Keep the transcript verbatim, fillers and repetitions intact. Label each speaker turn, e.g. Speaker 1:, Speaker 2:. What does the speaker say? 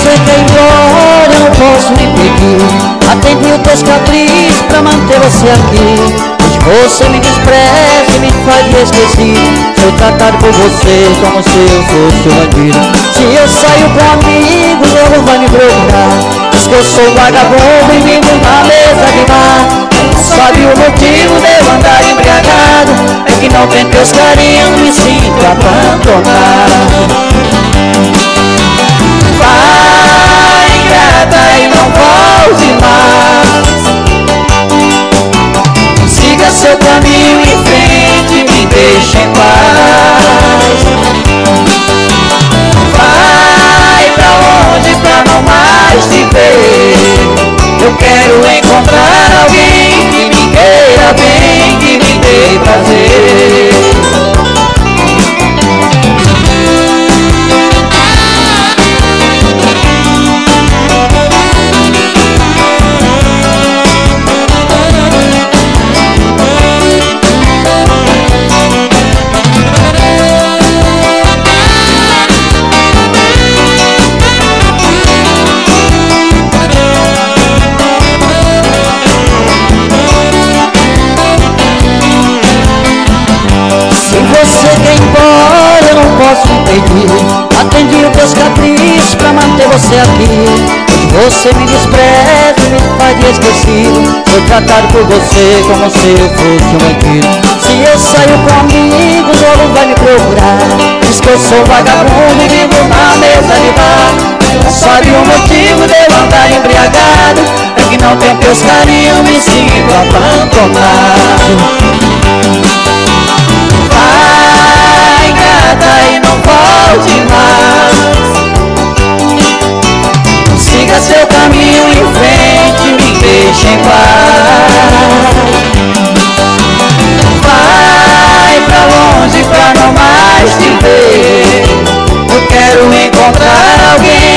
Speaker 1: você quer ir embora, eu não posso impedir. Atendi os teus caprichos pra manter você aqui. Hoje você me despreza e me faz de esquecido. Sou tratado por você como se eu fosse um bandido. Se eu saio com amigos, eu vai me procurar. Diz que eu sou vagabundo e vivo na mesa de bar. Sabe o motivo de eu andar embriagado? É que não tem teus carinhos, me sinto abandonado. Vai, ingrata, e não volte mais. Siga seu caminho em frente, me deixe em paz. Vai pra longe pra não mais te ver. Eu quero encontrar alguém que me queira bem, que me dê prazer. Você quer ir embora, eu não posso impedir. Atendi os teus caprichos pra manter você aqui. Hoje você me despreza e me faz de esquecido. Sou tratado por você como se eu fosse um bandido. Se eu saio com amigos, logo vai me procurar. Diz que eu sou vagabundo e vivo na mesa de bar. Não sabe o motivo de eu andar embriagado? É que não tem teus carinhos, me sinto abandonado. Vai, gata, e não volte mais. Siga seu caminho em frente, me deixe em paz. Vai pra longe pra não mais te ver. Eu quero encontrar alguém